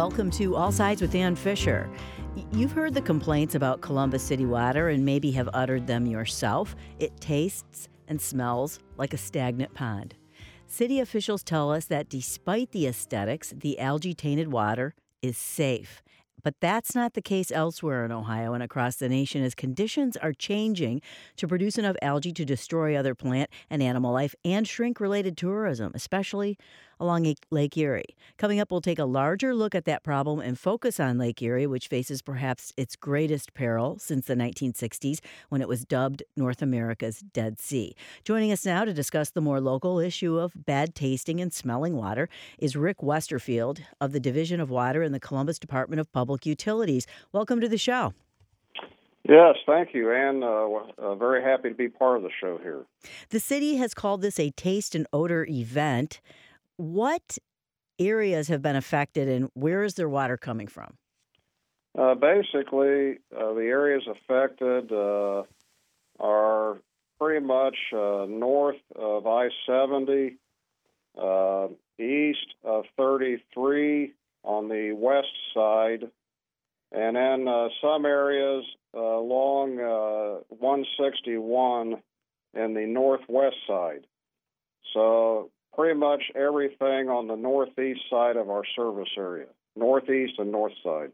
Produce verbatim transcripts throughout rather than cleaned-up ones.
Welcome to All Sides with Ann Fisher. Y- You've heard the complaints about Columbus City water and maybe have uttered them yourself. It tastes and smells like a stagnant pond. City officials tell us that despite the aesthetics, the algae-tainted water is safe. But that's not the case elsewhere in Ohio and across the nation as conditions are changing to produce enough algae to destroy other plant and animal life and shrink related tourism, especially along A- Lake Erie. Coming up, we'll take a larger look at that problem and focus on Lake Erie, which faces perhaps its greatest peril since the nineteen sixties when it was dubbed North America's Dead Sea. Joining us now to discuss the more local issue of bad tasting and smelling water is Rick Westerfield of the Division of Water in the Columbus Department of Public Utilities. Welcome to the show. Yes, thank you, Ann. Uh, uh, very happy to be part of the show here. The city has called this a taste and odor event. What areas have been affected and where is their water coming from? Uh, basically, uh, the areas affected uh, are pretty much uh, north of I seventy, uh, east of thirty-three on the west side, and then uh, some areas uh, along uh, one sixty-one in the northwest side. So pretty much everything on the northeast side of our service area, northeast and north side.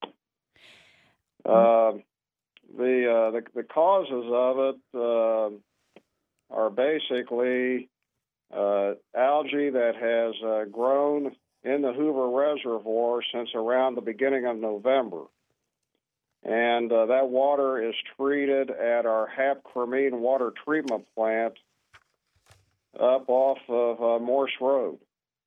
Uh, the, uh, the the causes of it uh, are basically uh, algae that has uh, grown in the Hoover Reservoir since around the beginning of November. And uh, that water is treated at our Hapcremene water treatment plant up off of uh, Morse Road.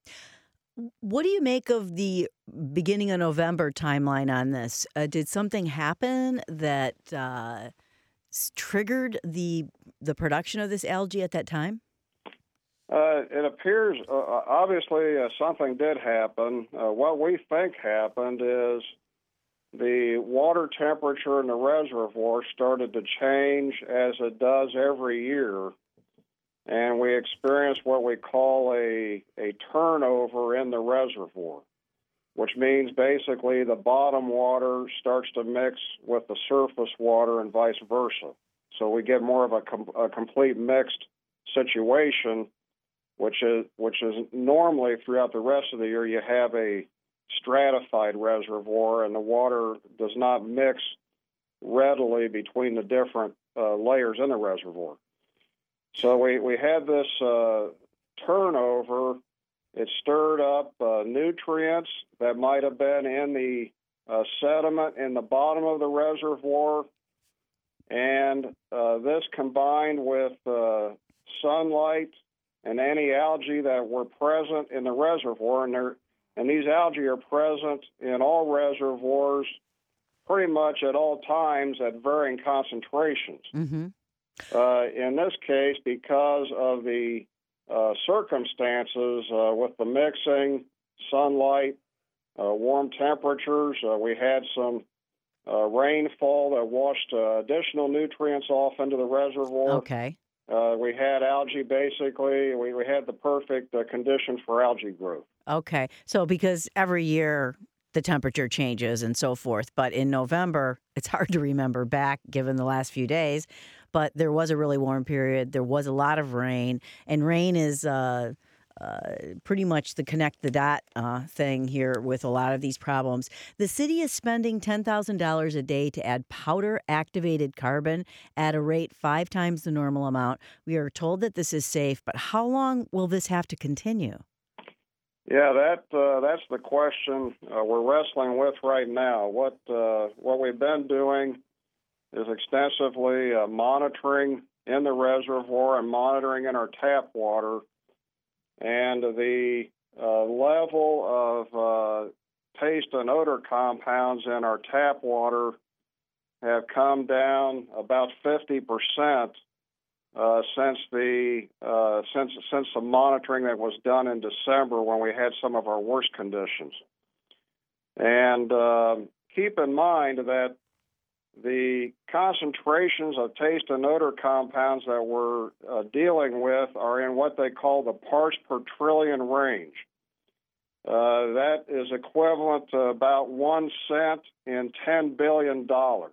What do you make of the beginning of November timeline on this? Uh, did something happen that uh, s- triggered the the production of this algae at that time? Uh, it appears, uh, obviously, uh, something did happen. Uh, what we think happened is the water temperature in the reservoir started to change as it does every year, and we experienced what we call a, a turnover in the reservoir, which means basically the bottom water starts to mix with the surface water and vice versa. So we get more of a, com- a complete mixed situation, which is which is normally throughout the rest of the year you have a stratified reservoir and the water does not mix readily between the different uh, layers in the reservoir. So we, we had this uh, turnover. It stirred up uh, nutrients that might have been in the uh, sediment in the bottom of the reservoir, and uh, this combined with uh, sunlight and any algae that were present in the reservoir, and, there, and these algae are present in all reservoirs pretty much at all times at varying concentrations. Mm-hmm. Uh, in this case, because of the uh, circumstances uh, with the mixing, sunlight, uh, warm temperatures, uh, we had some uh, rainfall that washed uh, additional nutrients off into the reservoir. Okay. Uh, we had algae, basically. We, we had the perfect uh, conditions for algae growth. Okay. So because every year the temperature changes and so forth, but in November, it's hard to remember back given the last few days, but there was a really warm period. There was a lot of rain, and rain is uh, uh, pretty much the connect the dot uh, thing here with a lot of these problems. The city is spending ten thousand dollars a day to add powder activated carbon at a rate five times the normal amount. We are told that this is safe, but how long will this have to continue? Yeah, that uh, that's the question uh, we're wrestling with right now. What uh, what we've been doing is extensively uh, monitoring in the reservoir and monitoring in our tap water, and the uh, level of uh, taste and odor compounds in our tap water have come down about fifty percent Uh, since the uh, since since the monitoring that was done in December when we had some of our worst conditions. And uh, keep in mind that the concentrations of taste and odor compounds that we're uh, dealing with are in what they call the parts per trillion range. Uh, that is equivalent to about one cent in ten billion dollars.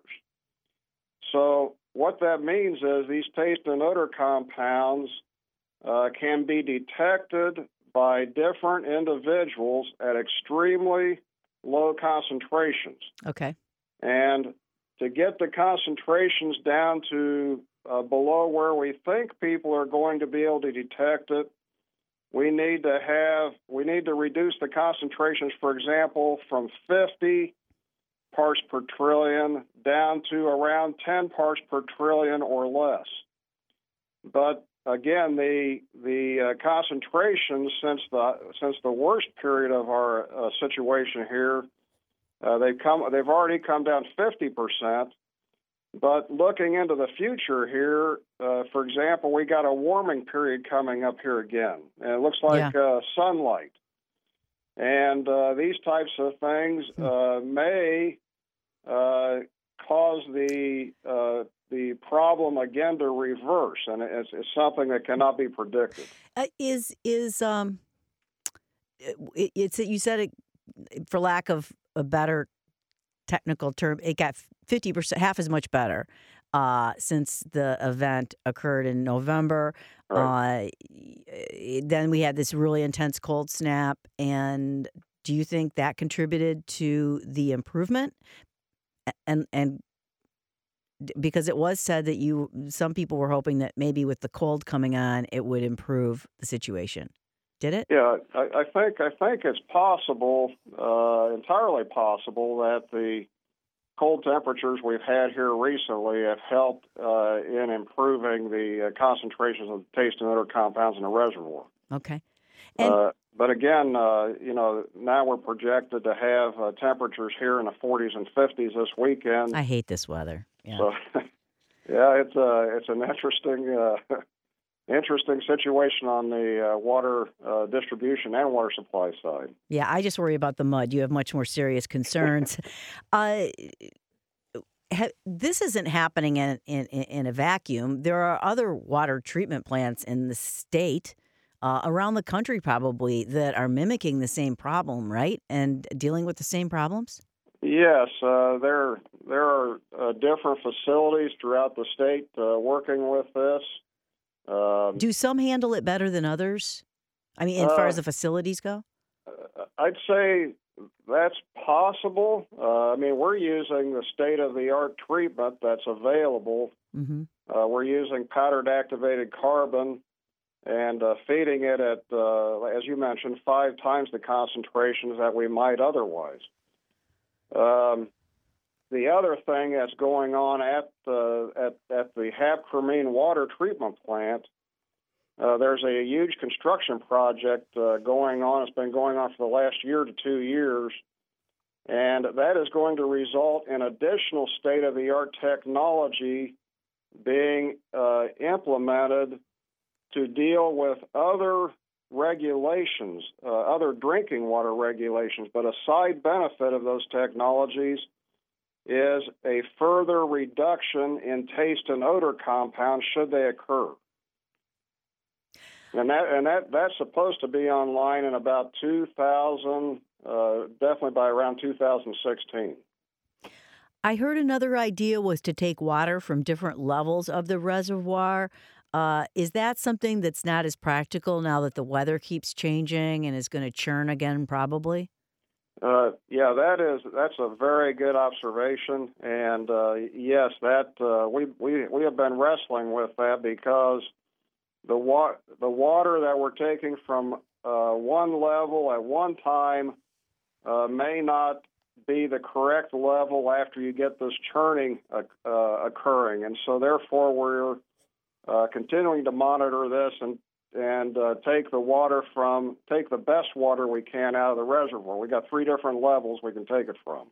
So what that means is these taste and odor compounds uh, can be detected by different individuals at extremely low concentrations. Okay. And to get the concentrations down to uh, below where we think people are going to be able to detect it, we need to have we need to reduce the concentrations, for example, from fifty parts per trillion down to around ten parts per trillion or less. But again, the the uh, concentrations since the since the worst period of our uh, situation here, uh, they've come they've already come down fifty percent. But looking into the future here, uh, for example, we got a warming period coming up here again, and it looks like Yeah. uh, sunlight. And uh, these types of things uh, may uh, cause the uh, the problem again to reverse, and it's, it's something that cannot be predicted. Uh, is is um, it, it's you said it, for lack of a better technical term, it got fifty percent, half as much better uh, since the event occurred in November. Right. Uh, then we had this really intense cold snap. And do you think that contributed to the improvement? And and because it was said that you, some people were hoping that maybe with the cold coming on, it would improve the situation. Did it? Yeah, I, I think I think it's possible, uh, entirely possible, that the cold temperatures we've had here recently have helped uh, in improving the uh, concentrations of taste and odor compounds in the reservoir. Okay. And Uh, but again, uh, you know, now we're projected to have uh, temperatures here in the forties and fifties this weekend. I hate this weather. Yeah. So, yeah, it's a it's an interesting uh, interesting situation on the uh, water uh, distribution and water supply side. Yeah, I just worry about the mud. You have much more serious concerns. uh, ha- this isn't happening in, in, in a vacuum. There are other water treatment plants in the state, uh, around the country probably, that are mimicking the same problem, right? And dealing with the same problems? Yes, uh, there there are uh, different facilities throughout the state uh, working with this. Um, Do some handle it better than others? I mean, as far uh, as the facilities go? I'd say that's possible. Uh, I mean, we're using the state-of-the-art treatment that's available. Mm-hmm. Uh, we're using powdered activated carbon and uh, feeding it at, uh, as you mentioned, five times the concentrations that we might otherwise. Um, the other thing that's going on at the at, at the Habcremene water treatment plant, uh, there's a huge construction project uh, going on. It's been going on for the last year to two years, and that is going to result in additional state-of-the-art technology being uh, implemented to deal with other regulations, uh, other drinking water regulations. But a side benefit of those technologies is a further reduction in taste and odor compounds should they occur. And that and that that's supposed to be online in about two thousand, uh, definitely by around two thousand sixteen. I heard another idea was to take water from different levels of the reservoir. Uh, is that something that's not as practical now that the weather keeps changing and is going to churn again, probably? Uh, yeah, that is that's a very good observation, and uh, yes, that uh, we we we have been wrestling with that because the wa- the water that we're taking from uh, one level at one time uh, may not be the correct level after you get this churning uh, uh, occurring, and so therefore we're uh, continuing to monitor this and and uh, take the water from, take the best water we can out of the reservoir. We got three different levels we can take it from.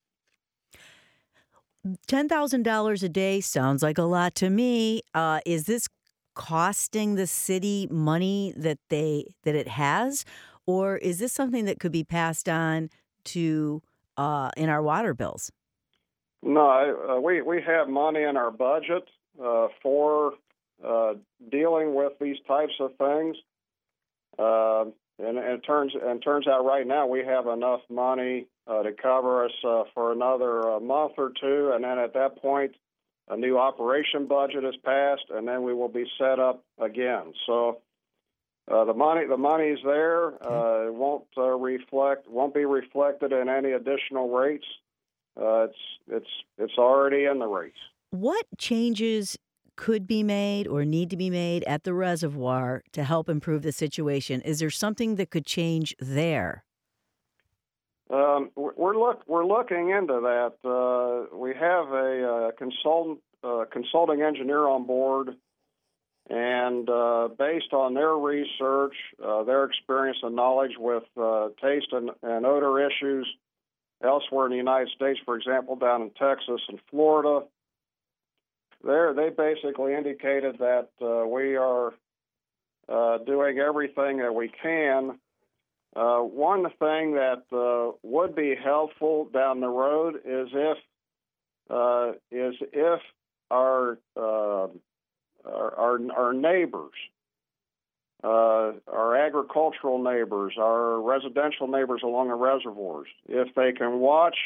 ten thousand dollars a day sounds like a lot to me. Uh, is this costing the city money that they that it has, or is this something that could be passed on to uh, in our water bills? No, I, uh, we we have money in our budget uh, for uh, dealing with these types of things. Uh, and, and it turns and turns out right now we have enough money uh, to cover us uh, for another uh, month or two, and then at that point, a new operation budget is passed, and then we will be set up again. So uh, the money the money's there. Uh, it won't uh, reflect won't be reflected in any additional rates. Uh, it's it's it's already in the rates. What changes could be made or need to be made at the reservoir to help improve the situation? Is there something that could change there? Um, we're look we're looking into that. Uh, we have a, uh consultant uh, consulting engineer on board, and uh, based on their research, uh, their experience and knowledge with uh, taste and, and odor issues elsewhere in the United States, for example, down in Texas and Florida, there they basically indicated that uh, we are uh, doing everything that we can. Uh, one thing that uh, would be helpful down the road is if uh, is if our uh, our, our, our neighbors, uh, our agricultural neighbors, our residential neighbors along the reservoirs, if they can watch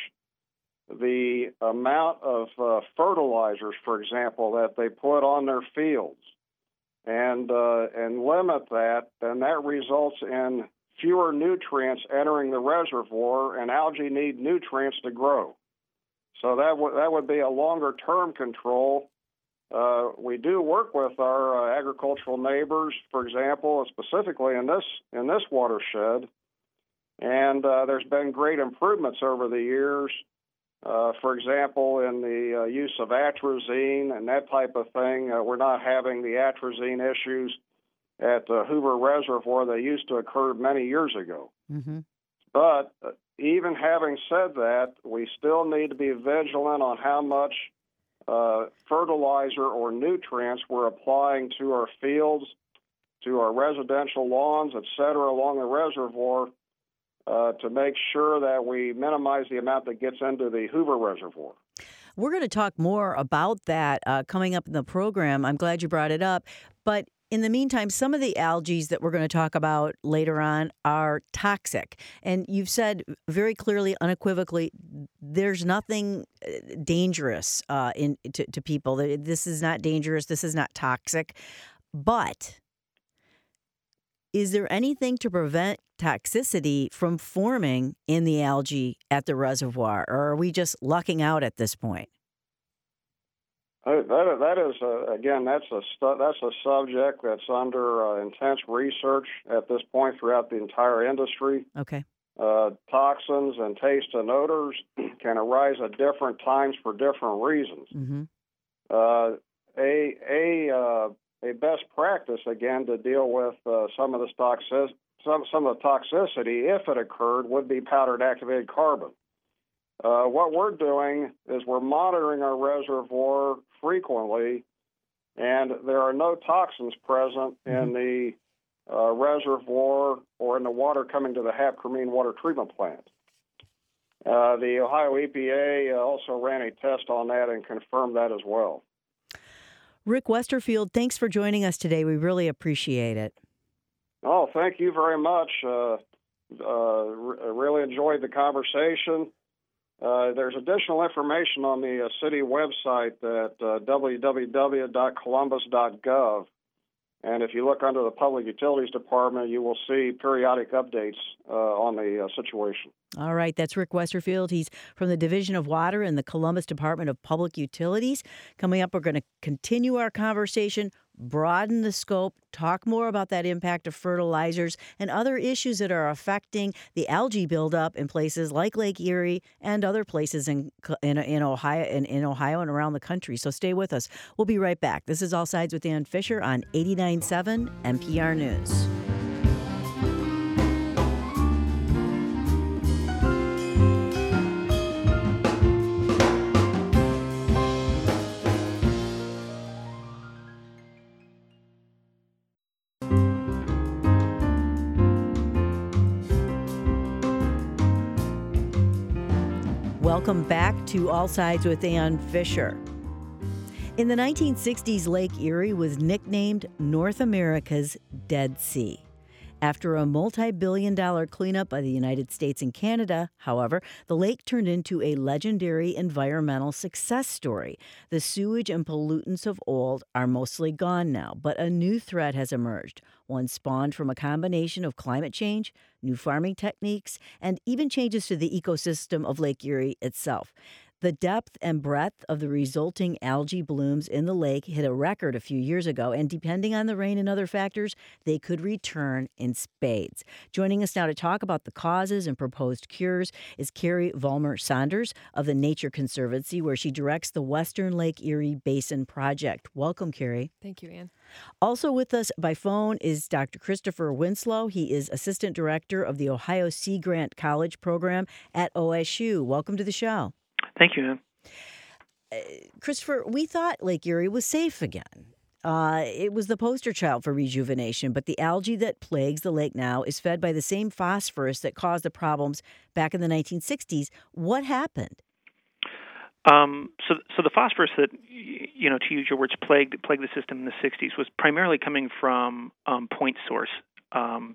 the amount of uh, fertilizers, for example, that they put on their fields, and uh, and limit that, then that results in fewer nutrients entering the reservoir, and algae need nutrients to grow. So that would that would be a longer term control. Uh, we do work with our uh, agricultural neighbors, for example, specifically in this in this watershed, and uh, there's been great improvements over the years. Uh, for example, in the uh, use of atrazine and that type of thing, uh, we're not having the atrazine issues at the Hoover Reservoir that used to occur many years ago. Mm-hmm. But uh, even having said that, we still need to be vigilant on how much uh, fertilizer or nutrients we're applying to our fields, to our residential lawns, et cetera, along the reservoir, uh, to make sure that we minimize the amount that gets into the Hoover Reservoir. We're going to talk more about that uh, coming up in the program. I'm glad you brought it up. But in the meantime, some of the algae that we're going to talk about later on are toxic. And you've said very clearly, unequivocally, there's nothing dangerous uh, in to, to people. This is not dangerous. This is not toxic. But is there anything to prevent toxicity from forming in the algae at the reservoir? Or are we just lucking out at this point? Uh, that that is uh, again that's a stu- that's a subject that's under uh, intense research at this point throughout the entire industry. Okay. Uh, toxins and taste and odors can arise at different times for different reasons. Mm-hmm. Uh, a a uh, a best practice again to deal with uh, some of this toxic some some of the toxicity, if it occurred, would be powdered activated carbon. Uh, what we're doing is we're monitoring our reservoir frequently, and there are no toxins present mm-hmm. in the uh, reservoir or in the water coming to the Hapcremene water treatment plant. Uh, the Ohio E P A also ran a test on that and confirmed that as well. Rick Westerfield, thanks for joining us today. We really appreciate it. Oh, thank you very much. Uh, uh, re- really enjoyed the conversation. Uh, there's additional information on the uh, city website at uh, w w w dot columbus dot gov. And if you look under the Public Utilities Department, you will see periodic updates uh, on the uh, situation. All right. That's Rick Westerfield. He's from the Division of Water in the Columbus Department of Public Utilities. Coming up, we're going to continue our conversation, broaden the scope, talk more about that impact of fertilizers and other issues that are affecting the algae buildup in places like Lake Erie and other places in in, in Ohio in, in Ohio and around the country. So stay with us. We'll be right back. This is All Sides with Dan Fisher on eighty-nine point seven N P R News. Welcome back to All Sides with Dan Fisher. In the nineteen sixties, Lake Erie was nicknamed North America's Dead Sea. After a multi-billion dollar cleanup by the United States and Canada, however, the lake turned into a legendary environmental success story. The sewage and pollutants of old are mostly gone now, but a new threat has emerged, one spawned from a combination of climate change, new farming techniques, and even changes to the ecosystem of Lake Erie itself. The depth and breadth of the resulting algae blooms in the lake hit a record a few years ago, and depending on the rain and other factors, they could return in spades. Joining us now to talk about the causes and proposed cures is Carrie Vollmer-Saunders of the Nature Conservancy, where she directs the Western Lake Erie Basin Project. Welcome, Carrie. Thank you, Ann. Also with us by phone is Doctor Christopher Winslow. He is Assistant Director of the Ohio Sea Grant College Program at O S U. Welcome to the show. Thank you, Ann. Uh, Christopher, we thought Lake Erie was safe again. Uh, it was the poster child for rejuvenation, but the algae that plagues the lake now is fed by the same phosphorus that caused the problems back in the nineteen sixties. What happened? Um, so, so the phosphorus that, you know, to use your words, plagued plagued the system in the sixties was primarily coming from um, point source um,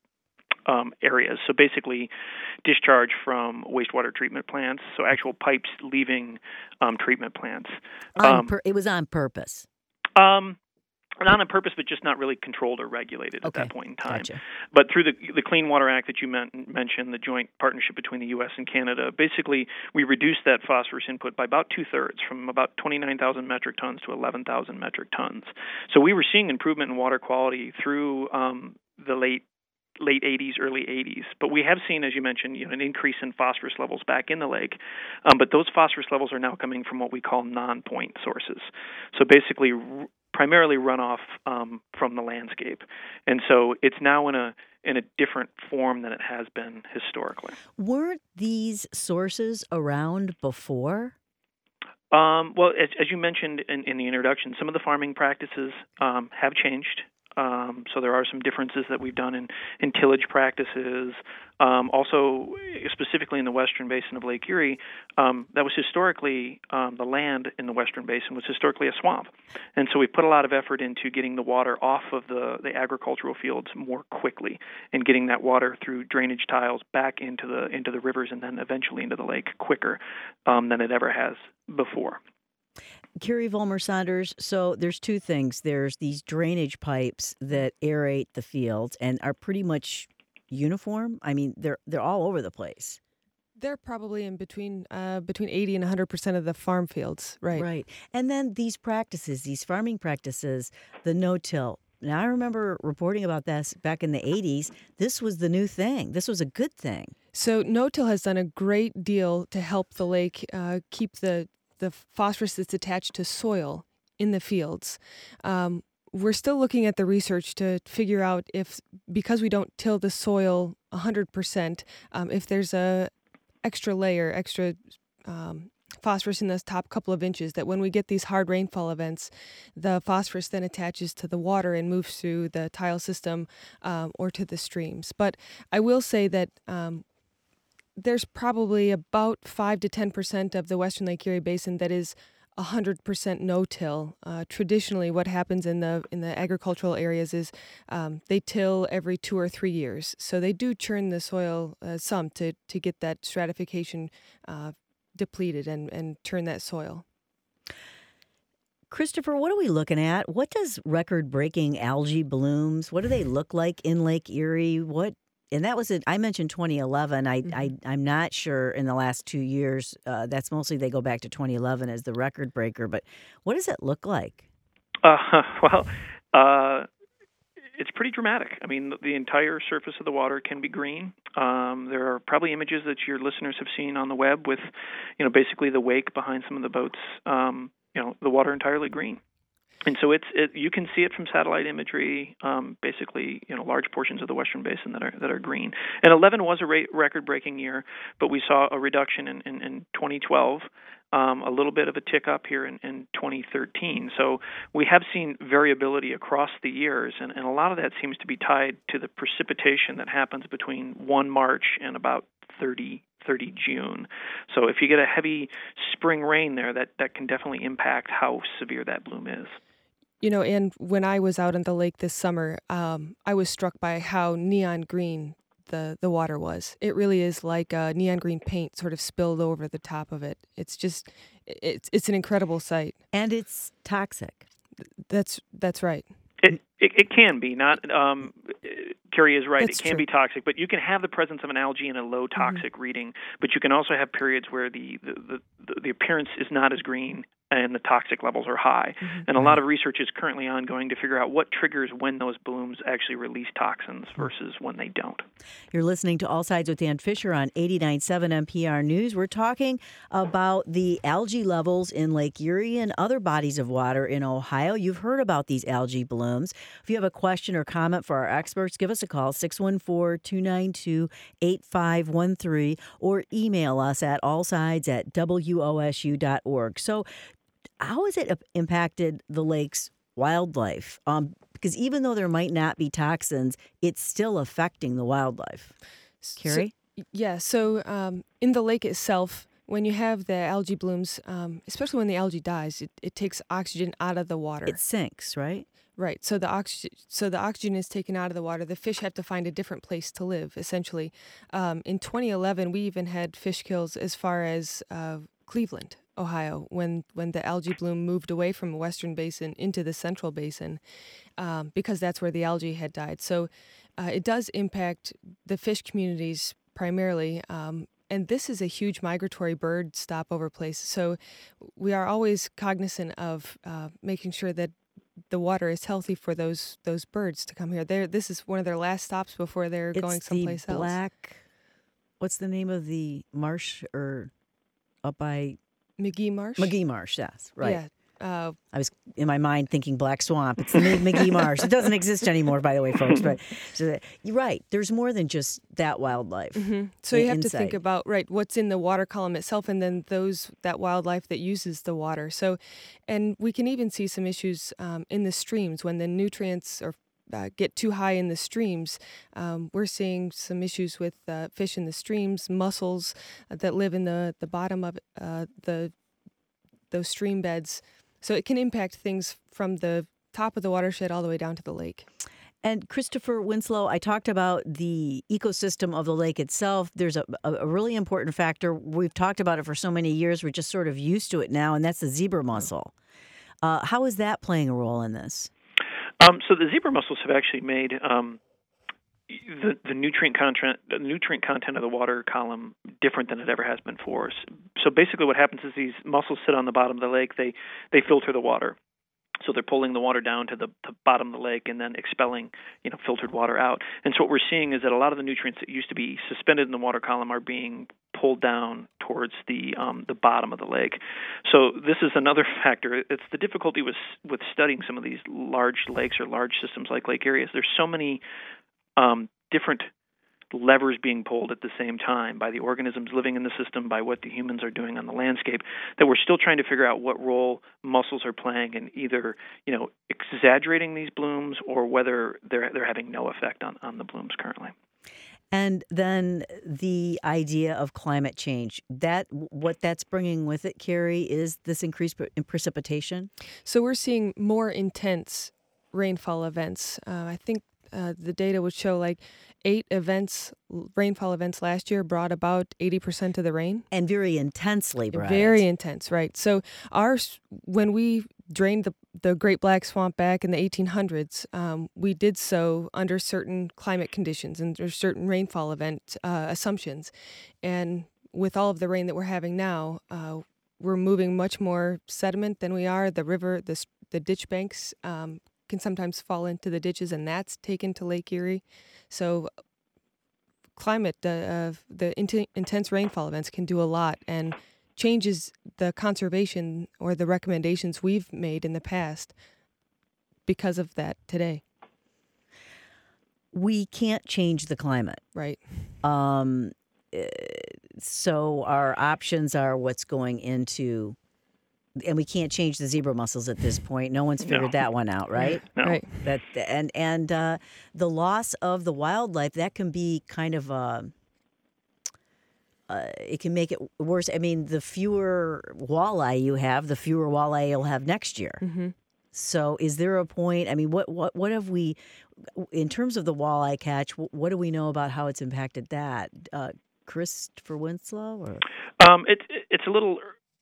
um, areas. So basically, discharge from wastewater treatment plants. So actual pipes leaving um, treatment plants. On Um, pur- it was on purpose. Um, not on purpose, but just not really controlled or regulated at Okay. that point in time. Gotcha. But through the the Clean Water Act that you men- mentioned, the joint partnership between the U S and Canada, basically we reduced that phosphorus input by about two-thirds, from about twenty-nine thousand metric tons to eleven thousand metric tons. So we were seeing improvement in water quality through um, the late late eighties, early eighties. But we have seen, as you mentioned, you know, an increase in phosphorus levels back in the lake. Um, but those phosphorus levels are now coming from what we call non-point sources. So basically, r- primarily runoff um, from the landscape. And so it's now in a in a different form than it has been historically. Weren't these sources around before? Um, well, as, as you mentioned in, in the introduction, some of the farming practices um, have changed. Um, so there are some differences that we've done in, in tillage practices. Um, also, specifically in the western basin of Lake Erie, um, that was historically, um, the land in the western basin was historically a swamp. And so we put a lot of effort into getting the water off of the, the agricultural fields more quickly and getting that water through drainage tiles back into the into the rivers and then eventually into the lake quicker um, than it ever has before. Carrie Vollmer-Saunders, so there's two things. There's these drainage pipes that aerate the fields and are pretty much uniform. I mean, they're they're all over the place. They're probably in between uh, between eighty and one hundred percent of the farm fields, right? Right. And then these practices, these farming practices, the no-till. Now, I remember reporting about this back in the eighties. This was the new thing. This was a good thing. So no-till has done a great deal to help the lake uh, keep the the phosphorus that's attached to soil in the fields. Um, we're still looking at the research to figure out if, because we don't till the soil one hundred percent, um, if there's a extra layer, extra um, phosphorus in those top couple of inches, that when we get these hard rainfall events, the phosphorus then attaches to the water and moves through the tile system um, or to the streams. But I will say that um, there's probably about five to ten percent of the Western Lake Erie Basin that is one hundred percent no-till. Uh, traditionally, what happens in the in the agricultural areas is um, they till every two or three years. So they do churn the soil uh, some to, to get that stratification uh, depleted and, and turn that soil. Christopher, what are we looking at? What does record-breaking algae blooms, what do they look like in Lake Erie? What And that was it. I mentioned twenty eleven. I, mm-hmm. I, I'm not sure in the last two years. Uh, that's mostly they go back to twenty eleven as the record breaker. But what does it look like? Uh, well, uh, it's pretty dramatic. I mean, the, the entire surface of the water can be green. Um, there are probably images that your listeners have seen on the web with, you know, basically the wake behind some of the boats. Um, you know, the water entirely green. And so it's it, you can see it from satellite imagery. Um, basically, you know, large portions of the Western Basin that are that are green. And eleven was a ra- record-breaking year, but we saw a reduction in, in, in twenty twelve, um, a little bit of a tick up here in, in twenty thirteen. So we have seen variability across the years, and, and a lot of that seems to be tied to the precipitation that happens between first March and about thirty June. So if you get a heavy spring rain there, that, that can definitely impact how severe that bloom is. You know, and when I was out on the lake this summer, um, I was struck by how neon green the, the water was. It really is like uh, neon green paint sort of spilled over the top of it. It's just, it's it's an incredible sight. And it's toxic. That's that's right. It, it it can be. Not um, Carrie is right. That's it can true. be toxic, but you can have the presence of an algae in a low toxic mm-hmm. reading. But you can also have periods where the the, the, the appearance is not as green and the toxic levels are high. Mm-hmm. And a lot of research is currently ongoing to figure out what triggers when those blooms actually release toxins versus when they don't. You're listening to All Sides with Dan Fisher on eighty-nine point seven N P R News. We're talking about the algae levels in Lake Erie and other bodies of water in Ohio. You've heard about these algae blooms. If you have a question or comment for our experts, give us a call, six one four, two nine two, eight five one three, or email us at allsides at W O S U dot org. So how has it impacted the lake's wildlife? Um, because even though there might not be toxins, it's still affecting the wildlife. Carrie? So, yeah, so um, in the lake itself, when you have the algae blooms, um, especially when the algae dies, it, it takes oxygen out of the water. It sinks, right? Right. So the oxygen, so the oxygen is taken out of the water. The fish have to find a different place to live, essentially. Um, in twenty eleven, we even had fish kills as far as uh, Cleveland, Ohio, when, when the algae bloom moved away from the western basin into the central basin, um, because that's where the algae had died. So uh, it does impact the fish communities primarily, um, and this is a huge migratory bird stopover place. So we are always cognizant of uh, making sure that the water is healthy for those those birds to come here. They're, this is one of their last stops before they're it's going someplace the else. Black, what's the name of the marsh or up by McGee Marsh? McGee Marsh, yes, right. Yeah. Uh, I was in my mind thinking Black Swamp. It's the McGee Marsh. It doesn't exist anymore, by the way, folks. But so that, you're right. There's more than just that wildlife. Mm-hmm. So you have inside. to think about right what's in the water column itself, and then those that wildlife that uses the water. So, and we can even see some issues um, in the streams when the nutrients are Uh, get too high in the streams. Um, we're seeing some issues with uh, fish in the streams, mussels uh, that live in the, the bottom of uh, the those stream beds. So it can impact things from the top of the watershed all the way down to the lake. And Christopher Winslow, I talked about the ecosystem of the lake itself. There's a, a really important factor. We've talked about it for so many years. We're just sort of used to it now, and that's the zebra mussel. Uh, how is that playing a role in this? Um, so the zebra mussels have actually made um, the, the nutrient content, the nutrient content of the water column different than it ever has been for us. So basically, what happens is these mussels sit on the bottom of the lake. They they filter the water. So they're pulling the water down to the, the bottom of the lake and then expelling, you know, filtered water out. And so what we're seeing is that a lot of the nutrients that used to be suspended in the water column are being pulled down towards the um, the bottom of the lake. So this is another factor. It's the difficulty with with studying some of these large lakes or large systems like Lake Erie. There's so many um, different levers being pulled at the same time by the organisms living in the system, by what the humans are doing on the landscape, that we're still trying to figure out what role mussels are playing in either, you know, exaggerating these blooms or whether they're they're having no effect on, on the blooms currently. And then the idea of climate change, that what that's bringing with it, Carrie, is this increased in precipitation? So we're seeing more intense rainfall events. Uh, I think uh, the data would show like eight events, rainfall events last year brought about eighty percent of the rain. And very intensely, right? Very intense, right. So ours, when we drained the, the Great Black Swamp back in the eighteen hundreds, um, we did so under certain climate conditions and under certain rainfall event uh, assumptions. And with all of the rain that we're having now, uh, we're moving much more sediment than we are. The river, the, the ditch banks um, can sometimes fall into the ditches, and that's taken to Lake Erie. So climate, uh, uh, the int- intense rainfall events can do a lot and changes the conservation or the recommendations we've made in the past because of that today. We can't change the climate. Right. Um, so our options are what's going into, and we can't change the zebra mussels at this point. No one's figured No. that one out, right? No. Right. That and and uh, the loss of the wildlife, that can be kind of a. Uh, it can make it worse. I mean, the fewer walleye you have, the fewer walleye you'll have next year. Mm-hmm. So is there a point, I mean, what, what, what have we, in terms of the walleye catch, what do we know about how it's impacted that? Uh, Christopher Winslow? Or? Um, it, it's a little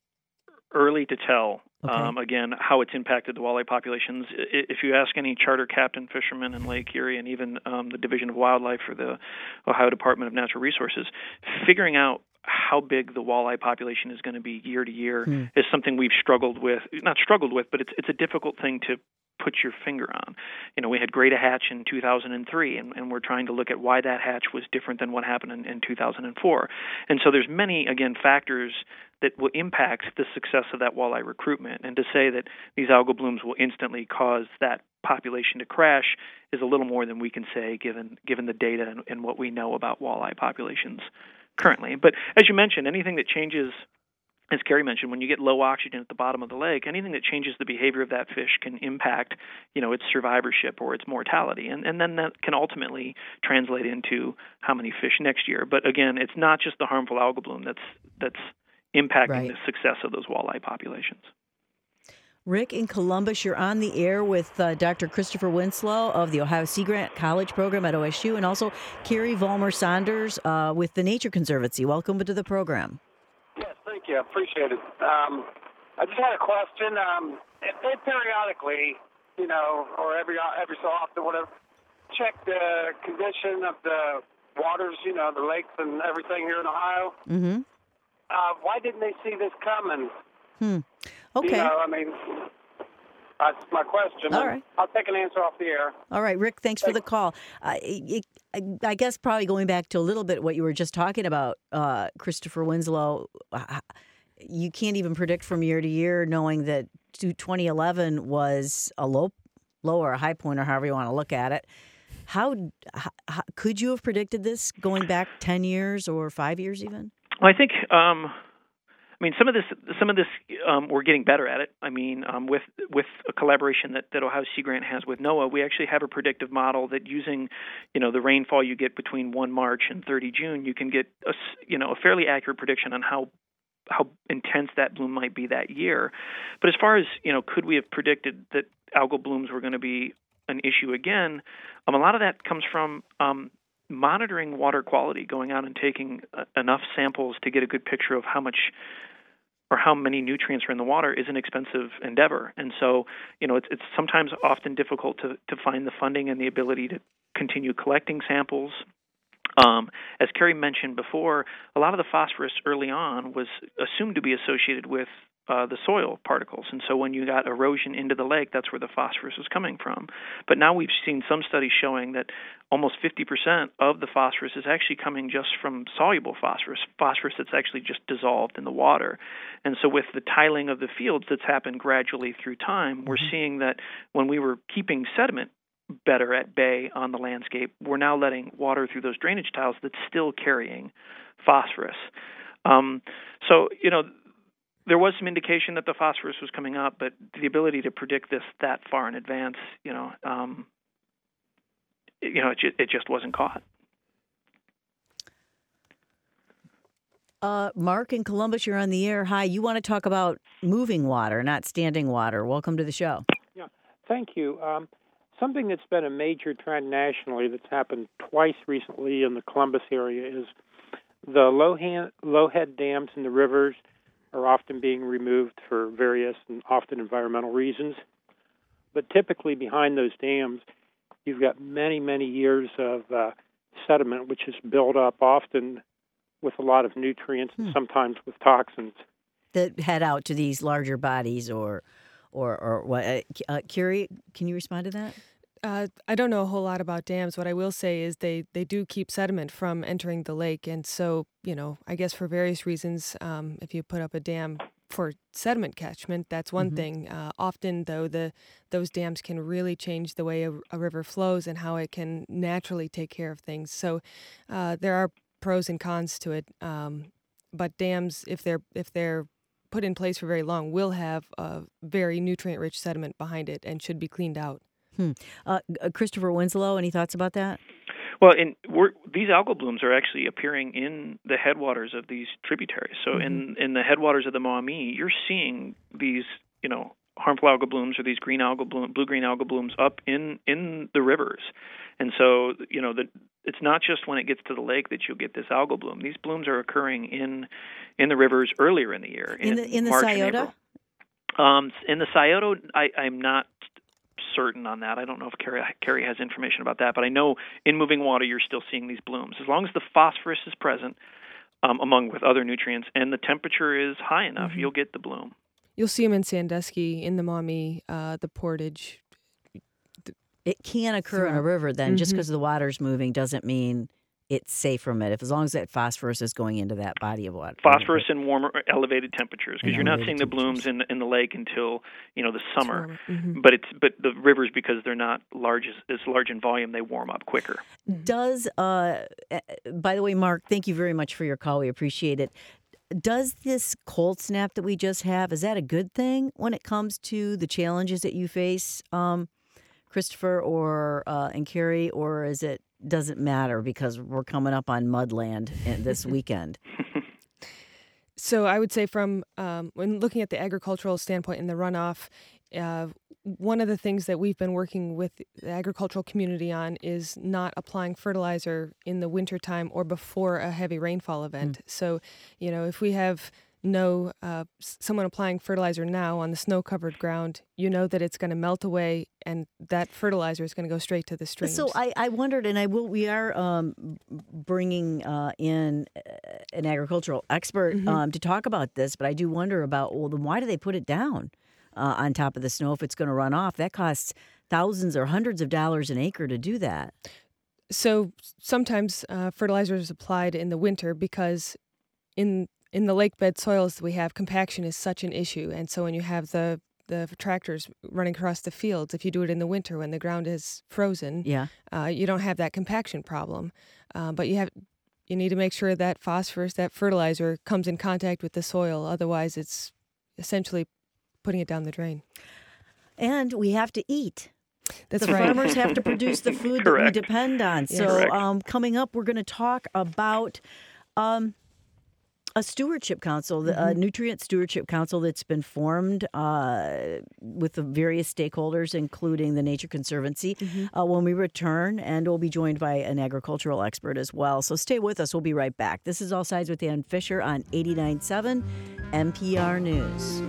early to tell, okay. um, again, how it's impacted the walleye populations. If you ask any charter captain fishermen in Lake Erie and even um, the Division of Wildlife for the Ohio Department of Natural Resources, figuring out how big the walleye population is going to be year to year hmm. is something we've struggled with. Not struggled with, but it's it's a difficult thing to put your finger on. You know, we had Great Hatch in two thousand three, and, and we're trying to look at why that hatch was different than what happened in, in two thousand four. And so there's many, again, factors that will impact the success of that walleye recruitment. And to say that these algal blooms will instantly cause that population to crash is a little more than we can say given given the data and, and what we know about walleye populations currently. But as you mentioned, anything that changes, as Carrie mentioned, when you get low oxygen at the bottom of the lake, anything that changes the behavior of that fish can impact, you know, its survivorship or its mortality. And, and then that can ultimately translate into how many fish next year. But again, it's not just the harmful algal bloom that's that's impacting right. the success of those walleye populations. Rick in Columbus, you're on the air with uh, Doctor Christopher Winslow of the Ohio Sea Grant College program at O S U, and also Carrie Vollmer-Saunders uh, with the Nature Conservancy. Welcome to the program. Yes, thank you. I appreciate it. Um, I just had a question. Um, if they periodically, you know, or every every so often, whatever, check the condition of the waters, you know, the lakes and everything here in Ohio, mm-hmm. uh, why didn't they see this coming? Hmm. Okay. You know, I mean, that's my question. All right. I'll take an answer off the air. All right, Rick, thanks, thanks. for the call. Uh, it, I guess probably going back to a little bit what you were just talking about, uh, Christopher Winslow, uh, you can't even predict from year to year knowing that twenty eleven was a low, low or a high point or however you want to look at it. How, how could you have predicted this going back ten years or five years even? Well, I think... Um... I mean, some of this, some of this, um, we're getting better at it. I mean, um, with with a collaboration that, that Ohio Sea Grant has with NOAA, we actually have a predictive model that using, you know, the rainfall you get between first March and thirtieth June, you can get a, you know, a fairly accurate prediction on how how intense that bloom might be that year. But as far as, you know, could we have predicted that algal blooms were going to be an issue again? Um, a lot of that comes from um, monitoring water quality, going out and taking uh, enough samples to get a good picture of how much or how many nutrients are in the water is an expensive endeavor. And so, you know, it's, it's sometimes often difficult to, to find the funding and the ability to continue collecting samples. Um, as Carrie mentioned before, a lot of the phosphorus early on was assumed to be associated with uh, the soil particles. And so when you got erosion into the lake, that's where the phosphorus was coming from. But now we've seen some studies showing that almost fifty percent of the phosphorus is actually coming just from soluble phosphorus, phosphorus that's actually just dissolved in the water. And so with the tiling of the fields that's happened gradually through time, we're seeing that when we were keeping sediment better at bay on the landscape, we're now letting water through those drainage tiles that's still carrying phosphorus. Um, so, you know, there was some indication that the phosphorus was coming up, but the ability to predict this that far in advance, you know, um, you know, it, ju- it just wasn't caught. Uh, Mark in Columbus, you're on the air. Hi, you want to talk about moving water, not standing water. Welcome to the show. Yeah, thank you. Um, something that's been a major trend nationally that's happened twice recently in the Columbus area is the low, hand, low head dams in the rivers are often being removed for various and often environmental reasons. But typically behind those dams, you've got many, many years of uh, sediment, which is built up often with a lot of nutrients hmm. and sometimes with toxins. That head out to these larger bodies or, or, or what? Uh, uh, Carrie, can you respond to that? Uh, I don't know a whole lot about dams. What I will say is they, they do keep sediment from entering the lake. And so, you know, I guess for various reasons, um, if you put up a dam for sediment catchment, that's one mm-hmm. thing. Uh, often, though, the those dams can really change the way a, a river flows and how it can naturally take care of things. So uh, there are pros and cons to it. Um, but dams, if they're if they're put in place for very long, will have a very nutrient-rich sediment behind it and should be cleaned out. Hmm. Uh, Christopher Winslow, any thoughts about that? Well, in, we're, these algal blooms are actually appearing in the headwaters of these tributaries. So mm-hmm. in, in the headwaters of the Maumee, you're seeing these, you know, harmful algal blooms or these green algal bloom, blue-green algal blooms up in, in the rivers. And so, you know, the, it's not just when it gets to the lake that you'll get this algal bloom. These blooms are occurring in in the rivers earlier in the year. In, in the in the March Scioto? Um, in the Scioto, I, I'm not certain on that. I don't know if Carrie, Carrie has information about that, but I know in moving water you're still seeing these blooms. As long as the phosphorus is present, um, among with other nutrients, and the temperature is high enough, mm-hmm. you'll get the bloom. You'll see them in Sandusky, in the Maumee, uh, the Portage. It can occur in a river then. Mm-hmm. Just because the water's moving doesn't mean it's safe from it, if as long as that phosphorus is going into that body of water. Phosphorus in warmer, elevated temperatures, because you're not seeing the blooms in the, in the lake until, you know, the summer. Mm-hmm. But it's but the rivers, because they're not large as, as large in volume, they warm up quicker. Does uh, by the way, Mark, thank you very much for your call. We appreciate it. Does this cold snap that we just have, is that a good thing when it comes to the challenges that you face, um, Christopher or uh, and Carrie, or is it doesn't matter because we're coming up on Mudland this weekend? So I would say from um, when looking at the agricultural standpoint in the runoff, uh, one of the things that we've been working with the agricultural community on is not applying fertilizer in the wintertime or before a heavy rainfall event. Mm. So, you know, if we have no uh, someone applying fertilizer now on the snow-covered ground, you know that it's going to melt away, and that fertilizer is going to go straight to the streams. So I, I wondered, and I will. We are um, bringing uh, in an agricultural expert mm-hmm. um, to talk about this, but I do wonder about, well, then why do they put it down uh, on top of the snow if it's going to run off? That costs thousands or hundreds of dollars an acre to do that. So sometimes uh, fertilizer is applied in the winter because in In the lake bed soils we have, compaction is such an issue. And so when you have the, the tractors running across the fields, if you do it in the winter when the ground is frozen, yeah. uh, you don't have that compaction problem. Uh, but you have you need to make sure that phosphorus, that fertilizer, comes in contact with the soil. Otherwise, it's essentially putting it down the drain. And we have to eat. That's the right. farmers have to produce the food that we depend on. Yeah. So um, coming up, we're going to talk about... Um, A stewardship council, mm-hmm. a nutrient stewardship council that's been formed uh, with the various stakeholders, including the Nature Conservancy, mm-hmm. uh, when we return, and we'll be joined by an agricultural expert as well. So stay with us. We'll be right back. This is All Sides with Ann Fisher on eighty-nine point seven N P R News.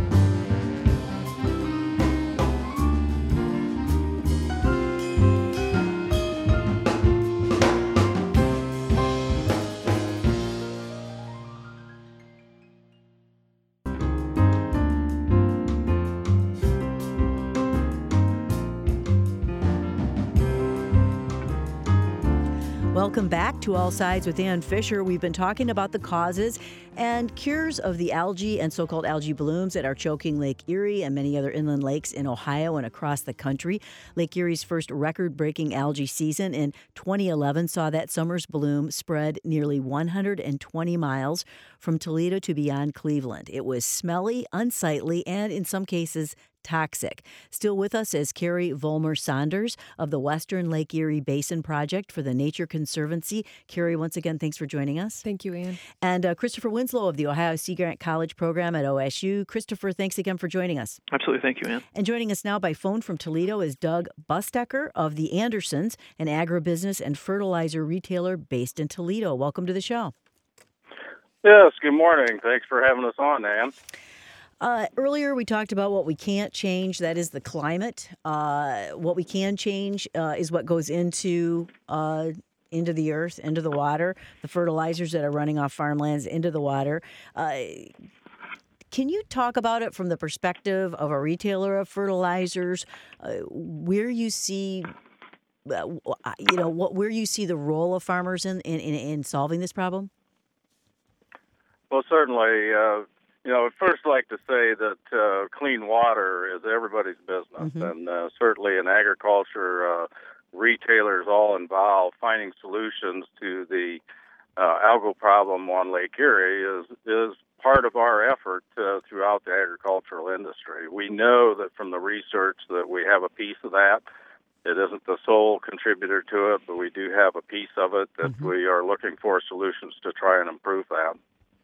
Welcome back to All Sides with Ann Fisher. We've been talking about the causes and cures of the algae and so-called algae blooms that are choking Lake Erie and many other inland lakes in Ohio and across the country. Lake Erie's first record-breaking algae season in twenty eleven saw that summer's bloom spread nearly one hundred twenty miles from Toledo to beyond Cleveland. It was smelly, unsightly, and in some cases, toxic. Still with us is Carrie Vollmer-Saunders of the Western Lake Erie Basin Project for the Nature Conservancy. Carrie, once again, thanks for joining us. Thank you, Ann. And uh, Christopher Winslow of the Ohio Sea Grant College Program at O S U. Christopher, thanks again for joining us. Absolutely. Thank you, Ann. And joining us now by phone from Toledo is Doug Bustecker of the Andersons, an agribusiness and fertilizer retailer based in Toledo. Welcome to the show. Yes, good morning. Thanks for having us on, Ann. Uh, earlier, we talked about what we can't change. That is the climate. Uh, what we can change uh, is what goes into uh, into the earth, into the water, the fertilizers that are running off farmlands into the water. Uh, can you talk about it from the perspective of a retailer of fertilizers, uh, where you see, uh, you know, what where you see the role of farmers in in, in solving this problem? Well, certainly. Uh, You know, I'd first like to say that uh, clean water is everybody's business, mm-hmm. and uh, certainly in agriculture, uh, retailers all involved finding solutions to the uh, algal problem on Lake Erie is is part of our effort uh, throughout the agricultural industry. We know that from the research that we have a piece of that. It isn't the sole contributor to it, but we do have a piece of it that mm-hmm. we are looking for solutions to try and improve that.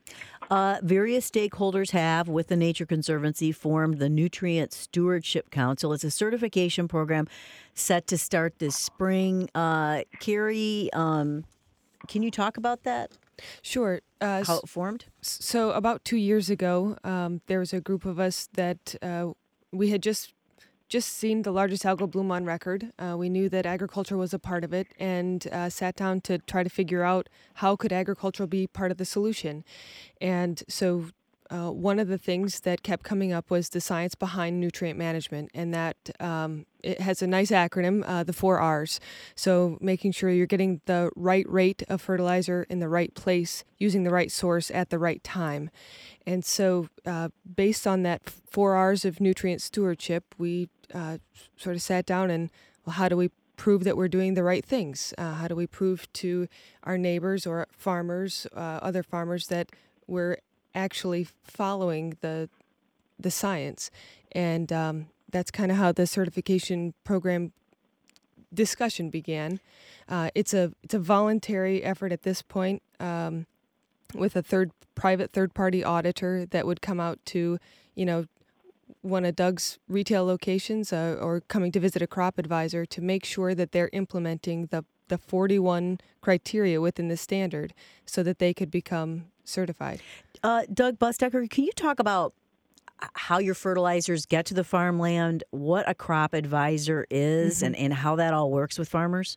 Uh, various stakeholders have, with the Nature Conservancy, formed the Nutrient Stewardship Council. It's a certification program set to start this spring. Uh, Carrie, um, can you talk about that? Sure. Uh, How it formed? So about two years ago, um, there was a group of us that uh, we had just just seen the largest algal bloom on record. Uh, we knew that agriculture was a part of it, and uh, sat down to try to figure out how could agriculture be part of the solution. And so uh, one of the things that kept coming up was the science behind nutrient management, and that um, it has a nice acronym, uh, the four R's. So making sure you're getting the right rate of fertilizer in the right place, using the right source at the right time. And so uh, based on that four R's of nutrient stewardship, we uh, sort of sat down and, well, how do we prove that we're doing the right things? Uh, how do we prove to our neighbors or farmers, uh, other farmers, that we're actually following the the science? And um, that's kind of how the certification program discussion began. Uh, it's a it's a voluntary effort at this point, um, with a third private third party auditor that would come out to, you know, one of Doug's retail locations uh, or coming to visit a crop advisor to make sure that they're implementing the the forty-one criteria within the standard so that they could become certified. Uh, Doug Bustecker, can you talk about how your fertilizers get to the farmland, what a crop advisor is, mm-hmm. and, and how that all works with farmers?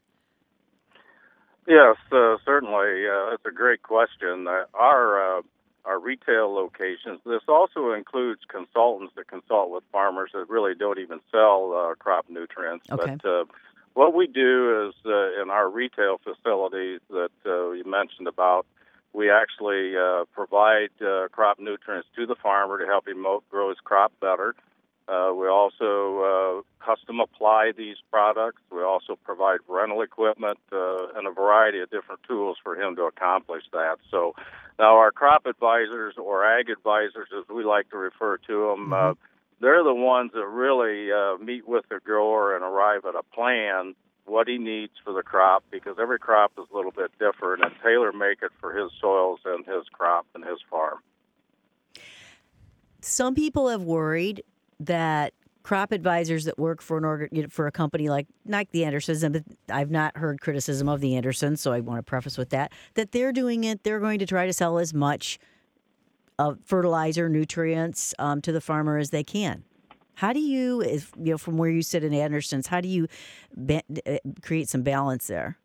Yes, uh, certainly. Uh, that's a great question. Uh, our uh, our retail locations, this also includes consultants that consult with farmers that really don't even sell uh, crop nutrients. Okay. But uh, what we do is uh, in our retail facilities that uh, you mentioned about, we actually uh, provide uh, crop nutrients to the farmer to help him grow his crop better. Uh, we also uh, custom apply these products. We also provide rental equipment uh, and a variety of different tools for him to accomplish that. So now our crop advisors, or ag advisors as we like to refer to them, mm-hmm. uh, they're the ones that really uh, meet with the grower and arrive at a plan, what he needs for the crop, because every crop is a little bit different, and tailor make it for his soils and his crop and his farm. Some people have worried that crop advisors that work for an org- for a company like like the Andersons, and I've not heard criticism of the Andersons, so I want to preface with that, that they're doing it, they're going to try to sell as much of fertilizer, nutrients um, to the farmer as they can. How do you, if, you know, from where you sit in Andersons, how do you ba- create some balance there?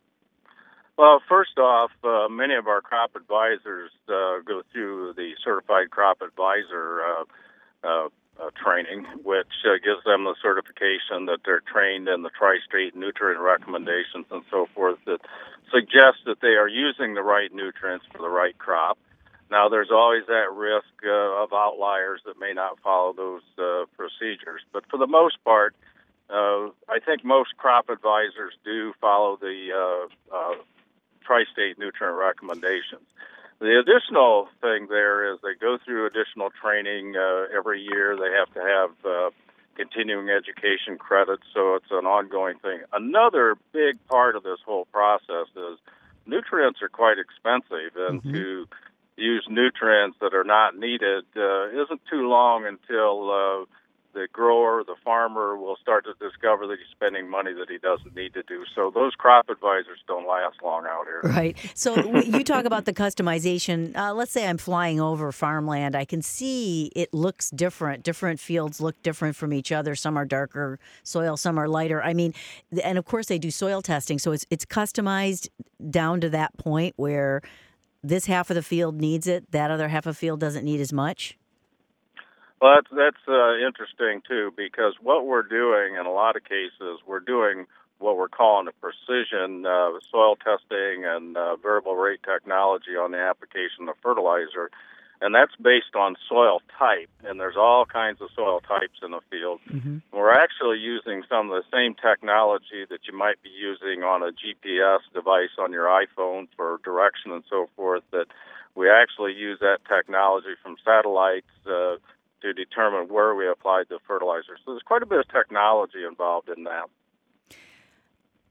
Well, first off, uh, many of our crop advisors uh, go through the Certified Crop Advisor uh, uh, uh, training, which uh, gives them the certification that they're trained in the tri-state nutrient recommendations and so forth that suggest that they are using the right nutrients for the right crop. Now, there's always that risk uh, of outliers that may not follow those uh, procedures. But for the most part, uh, I think most crop advisors do follow the uh, uh, tri-state nutrient recommendations. The additional thing there is they go through additional training uh, every year. They have to have uh, continuing education credits, so it's an ongoing thing. Another big part of this whole process is nutrients are quite expensive, and mm-hmm. to use nutrients that are not needed uh, isn't too long until uh, the grower, the farmer, will start to discover that he's spending money that he doesn't need to do. So those crop advisors don't last long out here. Right. So you talk about the customization. Uh, let's say I'm flying over farmland. I can see it looks different. Different fields look different from each other. Some are darker soil, some are lighter. I mean, and of course they do soil testing. So it's it's customized down to that point where this half of the field needs it, that other half of the field doesn't need as much? Well, that's, that's uh, interesting, too, because what we're doing in a lot of cases, we're doing what we're calling a precision uh, soil testing and uh, variable rate technology on the application of fertilizer, and that's based on soil type, and there's all kinds of soil types in the field. Mm-hmm. We're actually using some of the same technology that you might be using on a G P S device on your iPhone for direction and so forth, that we actually use that technology from satellites uh, to determine where we applied the fertilizer. So there's quite a bit of technology involved in that.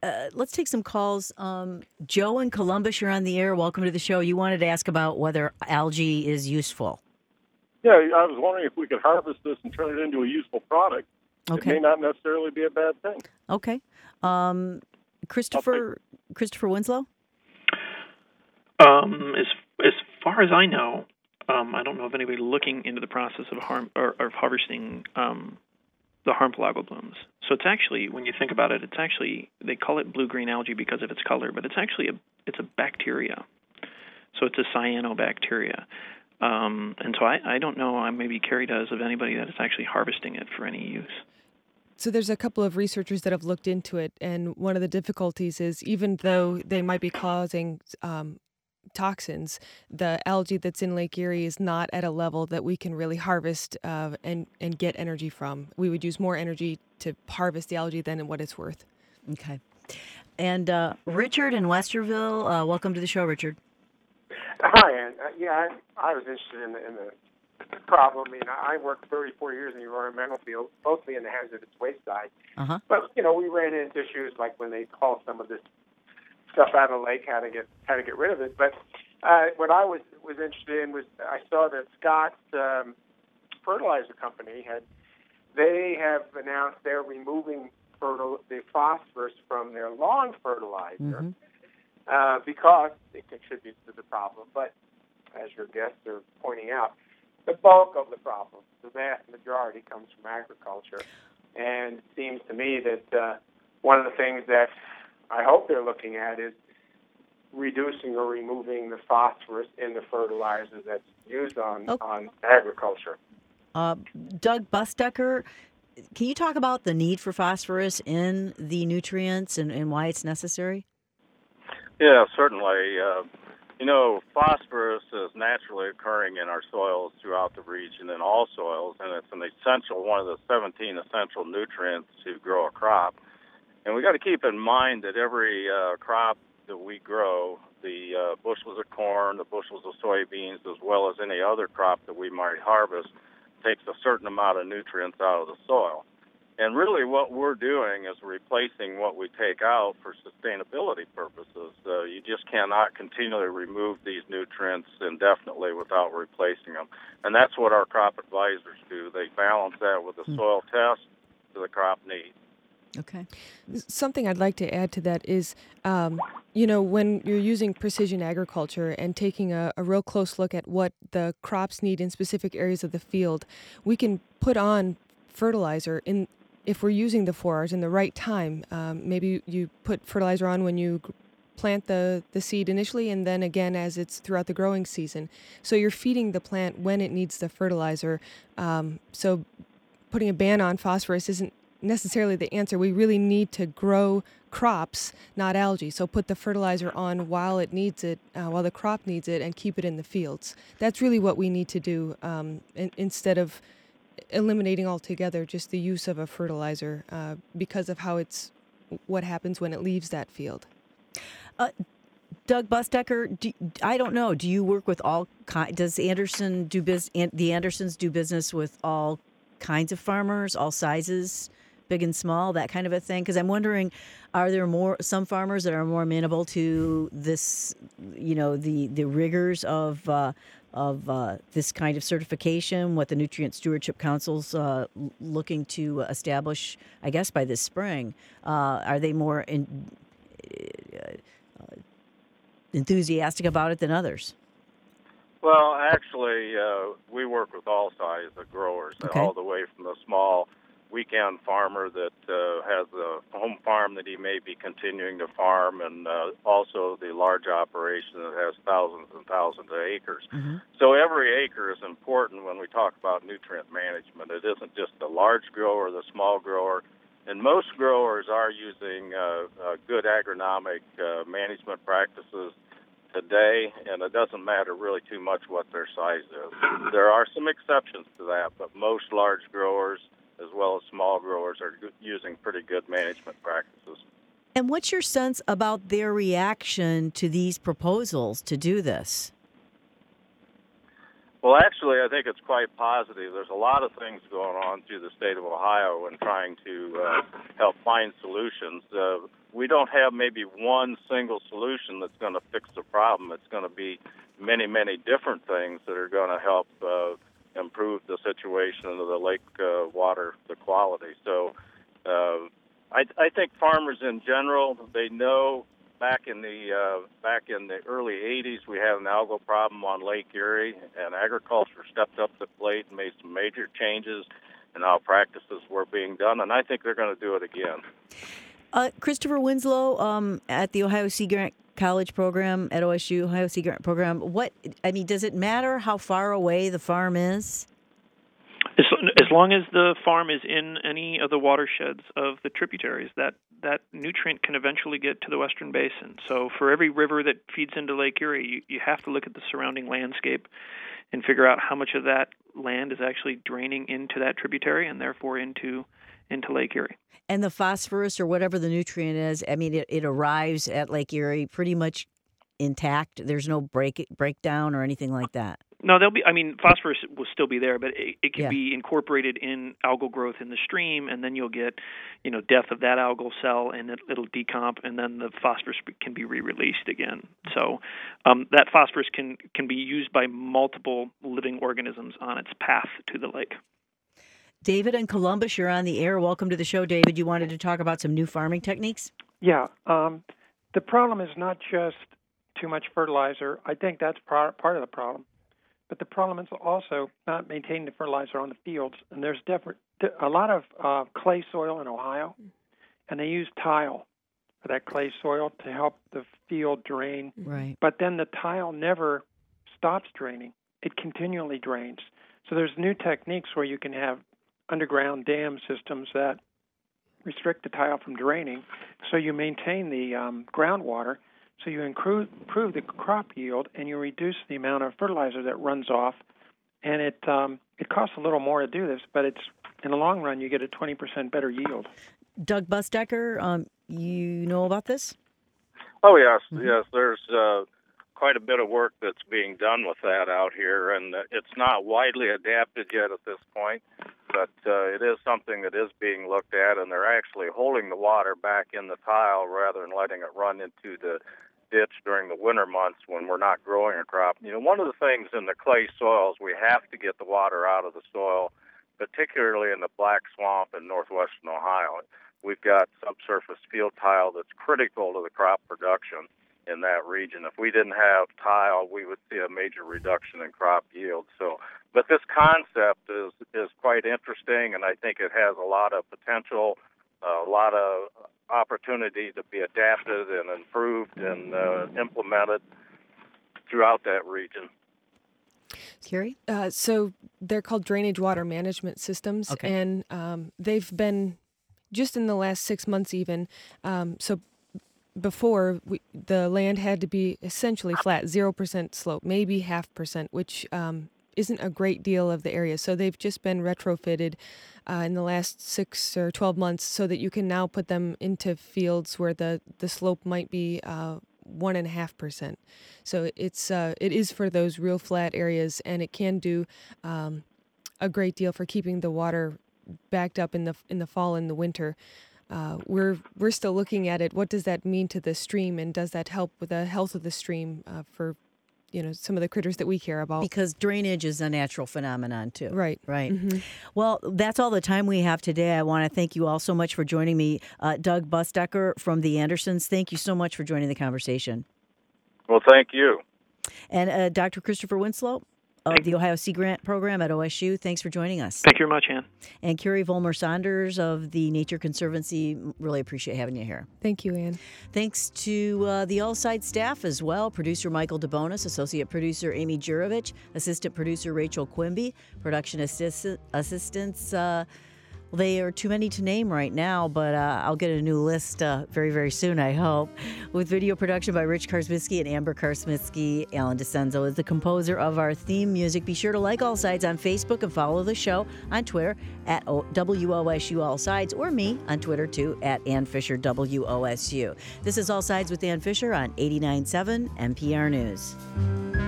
Uh, let's take some calls. Um, Joe in Columbus, you're on the air. Welcome to the show. You wanted to ask about whether algae is useful. Yeah, I was wondering if we could harvest this and turn it into a useful product. Okay. It may not necessarily be a bad thing. Okay. Um, Christopher Christopher Winslow? Um, as as far as I know, um, I don't know of anybody looking into the process of harm or, or harvesting um, the harmful algal blooms. So it's actually, when you think about it, it's actually, they call it blue-green algae because of its color, but it's actually a it's a bacteria. So it's a cyanobacteria. Um, and so I, I don't know, uh, maybe Carrie does, of anybody that is actually harvesting it for any use. So there's a couple of researchers that have looked into it, and one of the difficulties is even though they might be causing um, toxins, the algae that's in Lake Erie is not at a level that we can really harvest uh, and, and get energy from. We would use more energy to harvest the algae than what it's worth. Okay. And uh, Richard in Westerville, uh, welcome to the show, Richard. Hi, Ann. Uh, yeah, I, I was interested in the, in the problem. I mean, I worked thirty-four years in the environmental field, mostly in the hazardous waste side. Uh-huh. But, you know, we ran into issues like when they called some of this stuff out of the lake, how to get how to get rid of it. But uh, what I was, was interested in was I saw that Scott's um, fertilizer company had, they have announced they're removing fertil- the phosphorus from their lawn fertilizer. Mm-hmm. Uh, because it contributes to the problem. But as your guests are pointing out, the bulk of the problem, the vast majority, comes from agriculture. And it seems to me that uh, one of the things that I hope they're looking at is reducing or removing the phosphorus in the fertilizer that's used on, oh. on agriculture. Uh, Doug Bustecker, can you talk about the need for phosphorus in the nutrients and, and why it's necessary? Yeah, certainly. Uh, you know, phosphorus is naturally occurring in our soils throughout the region, in all soils, and it's an essential, one of the seventeen essential nutrients to grow a crop. And we got to keep in mind that every uh, crop that we grow, the uh, bushels of corn, the bushels of soybeans, as well as any other crop that we might harvest, takes a certain amount of nutrients out of the soil. And really what we're doing is replacing what we take out for sustainability purposes. Uh, you just cannot continually remove these nutrients indefinitely without replacing them. And that's what our crop advisors do. They balance that with the hmm. soil test to the crop needs. Okay. Something I'd like to add to that is, um, you know, when you're using precision agriculture and taking a, a real close look at what the crops need in specific areas of the field, we can put on fertilizer in if we're using the four R's in the right time. Um, maybe you put fertilizer on when you plant the, the seed initially, and then again as it's throughout the growing season. So you're feeding the plant when it needs the fertilizer. Um, so putting a ban on phosphorus isn't necessarily the answer. We really need to grow crops, not algae. So put the fertilizer on while it needs it, uh, while the crop needs it, and keep it in the fields. That's really what we need to do um, in, instead of eliminating altogether just the use of a fertilizer uh, because of how it's what happens when it leaves that field. Uh, Doug Bustecker, do, I don't know. Do you work with all kind? Does Anderson do biz, the Andersons do business with all kinds of farmers, all sizes, big and small, that kind of a thing? Because I'm wondering, are there more some farmers that are more amenable to this? You know, the the rigors of uh, of uh, this kind of certification, what the Nutrient Stewardship Council's uh, looking to establish, I guess, by this spring. Uh, are they more in, uh, enthusiastic about it than others? Well, actually, uh, we work with all sizes of growers, okay. all the way from the small weekend farmer that uh, has a home farm that he may be continuing to farm, and uh, also the large operation that has thousands and thousands of acres. Mm-hmm. So every acre is important when we talk about nutrient management. It isn't just the large grower, the small grower, and most growers are using uh, uh, good agronomic uh, management practices today, and it doesn't matter really too much what their size is. There are some exceptions to that, but most large growers as well as small growers are using pretty good management practices. And what's your sense about their reaction to these proposals to do this? Well, actually, I think it's quite positive. There's a lot of things going on through the state of Ohio in trying to uh, help find solutions. Uh, we don't have maybe one single solution that's going to fix the problem. It's going to be many, many different things that are going to help uh, improve the situation of the lake uh, water, the quality. So uh, I, I think farmers in general, they know. Back in the uh, back in the early eighties, we had an algal problem on Lake Erie, and agriculture stepped up to the plate and made some major changes in how practices were being done, and I think they're going to do it again. Uh, Christopher Winslow, um, at the Ohio Sea Grant College program at O S U, Ohio Sea Grant program. What I mean, does it matter how far away the farm is? As, as long as the farm is in any of the watersheds of the tributaries, that, that nutrient can eventually get to the Western Basin. So for every river that feeds into Lake Erie, you, you have to look at the surrounding landscape and figure out how much of that land is actually draining into that tributary and therefore into into Lake Erie. And the phosphorus or whatever the nutrient is, I mean, it, it arrives at Lake Erie pretty much intact. There's no break breakdown or anything like that. No, there'll be. I mean, phosphorus will still be there, but it, it can Yeah. be incorporated in algal growth in the stream, and then you'll get, you know, death of that algal cell, and it, it'll decomp, and then the phosphorus can be re-released again. So um, that phosphorus can can be used by multiple living organisms on its path to the lake. David in Columbus, you're on the air. Welcome to the show, David. You wanted to talk about some new farming techniques? Yeah. Um, the problem is not just too much fertilizer. I think that's part part of the problem. But the problem is also not maintaining the fertilizer on the fields. And there's different, a lot of uh, clay soil in Ohio, and they use tile for that clay soil to help the field drain. Right. But then the tile never stops draining. It continually drains. So there's new techniques where you can have underground dam systems that restrict the tile from draining, so you maintain the um, groundwater, so you improve, improve the crop yield, and you reduce the amount of fertilizer that runs off. And it um, it costs a little more to do this, but it's in the long run you get a twenty percent better yield. Doug Busdecker, um, you know about this? Oh, yes, Mm-hmm. yes. There's uh, quite a bit of work that's being done with that out here, and it's not widely adapted yet at this point, but uh, it is something that is being looked at, and they're actually holding the water back in the tile rather than letting it run into the ditch during the winter months when we're not growing a crop. You know, one of the things in the clay soils, we have to get the water out of the soil, particularly in the Black Swamp in northwestern Ohio. We've got subsurface field tile that's critical to the crop production in that region. If we didn't have tile, we would see a major reduction in crop yield. So, but this concept is is quite interesting, and I think it has a lot of potential, uh, a lot of opportunity to be adapted and improved and uh, implemented throughout that region. Carrie? Uh, so they're called drainage water management systems, Okay. and um, they've been just in the last six months even. Um, so before, we, the land had to be essentially flat, zero percent slope, maybe half percent, which um, isn't a great deal of the area. So they've just been retrofitted uh, in the last six or twelve months so that you can now put them into fields where the, the slope might be uh, one and a half percent. So it's uh, it is for those real flat areas, and it can do um, a great deal for keeping the water backed up in the in the fall and the winter. Uh, we're we're still looking at it. What does that mean to the stream, and does that help with the health of the stream uh, for, you know, some of the critters that we care about? Because drainage is a natural phenomenon, too. Right. Right. Mm-hmm. Well, that's all the time we have today. I want to thank you all so much for joining me. Uh, Doug Busdecker from the Andersons, thank you so much for joining the conversation. Well, thank you. And uh, Doctor Christopher Winslow of the Ohio Sea Grant Program at O S U, thanks for joining us. Thank you very much, Ann. And Carrie Volmer-Saunders of the Nature Conservancy, really appreciate having you here. Thank you, Ann. Thanks to uh, the All Sides staff as well. Producer Michael DeBonis, Associate Producer Amy Jurovich, Assistant Producer Rachel Quimby, Production assistant, Assistants, uh, well, they are too many to name right now, but uh, I'll get a new list uh, very, very soon, I hope. With video production by Rich Karsmitsky and Amber Karsmitsky. Alan DeCenzo is the composer of our theme music. Be sure to like All Sides on Facebook and follow the show on Twitter at W O S U All Sides, or me on Twitter too at Ann Fisher W O S U. This is All Sides with Ann Fisher on eighty-nine point seven N P R News.